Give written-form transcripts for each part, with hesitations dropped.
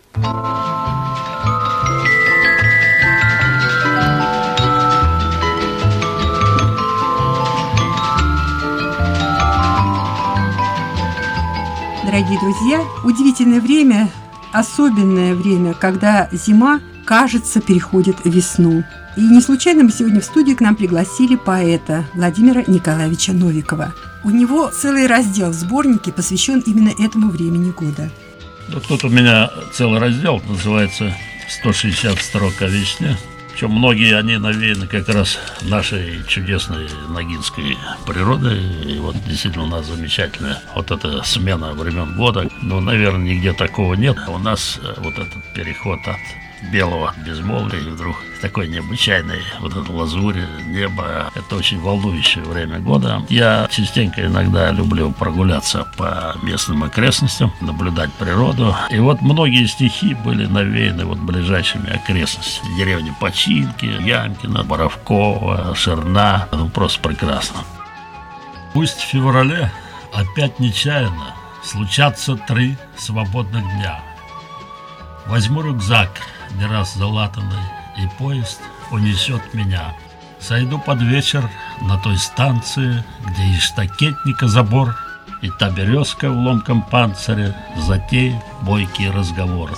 Дорогие друзья, удивительное время, особенное время, когда зима, кажется, переходит в весну. И не случайно мы сегодня в студию к нам пригласили поэта Владимира Николаевича Новикова. У него целый раздел в сборнике посвящен именно этому времени года. Вот тут у меня целый раздел, называется «160 строк о весне». Причем многие они навеяны как раз нашей чудесной ногинской природой. И вот действительно у нас замечательная вот эта смена времен года. Но, наверное, нигде такого нет. У нас вот этот переход от белого безмолвия и вдруг такой необычайной вот этой лазури неба. Это очень волнующее время года. Я частенько иногда люблю прогуляться по местным окрестностям, наблюдать природу. И вот многие стихи были навеяны вот ближайшими окрестностями. Деревни Починки, Ямкино, Боровкова, Шерна. Ну, просто прекрасно. Пусть в феврале опять нечаянно случатся 3 свободных дня. Возьму рюкзак, не раз залатанный, и поезд унесет меня. Сойду под вечер на той станции, где и штакетника забор, и та березка в ломком панцире затеет бойкий разговор.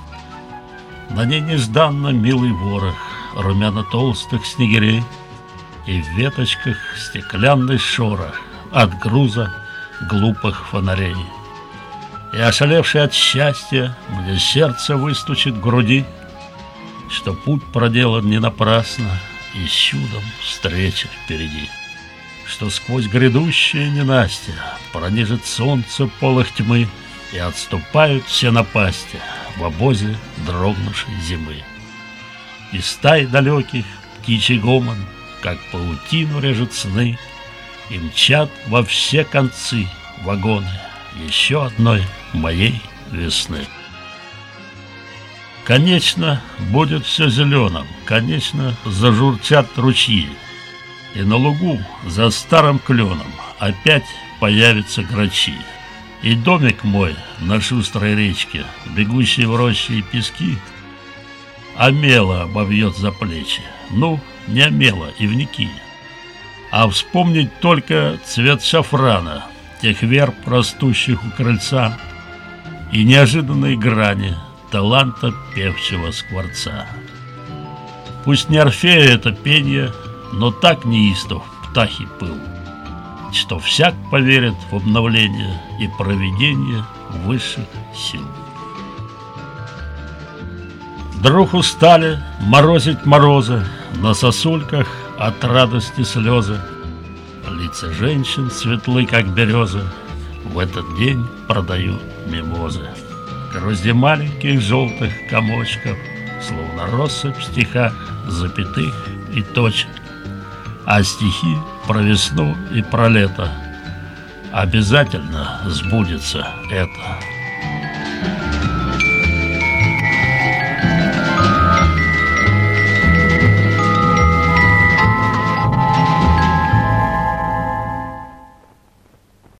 На ней нежданно милый ворох румяно толстых снегирей, и в веточках стеклянный шорох от груза глупых фонарей. И ошалевший от счастья мне сердце выстучит в груди, что путь проделан не напрасно и с чудом встреча впереди, что сквозь грядущее ненастье пронижит солнце полых тьмы, и отступают все напасти в обозе дрогнувшей зимы. И стай далеких птичий гомон, как паутину режет сны, и мчат во все концы вагоны еще одной моей весны. Конечно, будет все зеленым, конечно, зажурчат ручьи, и на лугу за старым кленом опять появятся грачи. И домик мой на шустрой речке, бегущей в рощи и пески, омело обовьет за плечи, ну, не омело, ивники, а вспомнить только цвет шафрана, тех верб, растущих у крыльца, и неожиданной грани таланта певчего скворца. Пусть не Орфея это пение, но так неистов птахи пыл, что всяк поверит в обновление и провидение высших сил. Вдруг устали морозить морозы, на сосульках от радости слезы. Лица женщин светлы, как березы, в этот день продают мимозы. Грозди маленьких желтых комочков, словно россыпь в стихах запятых и точек. А стихи про весну и про лето обязательно сбудется это.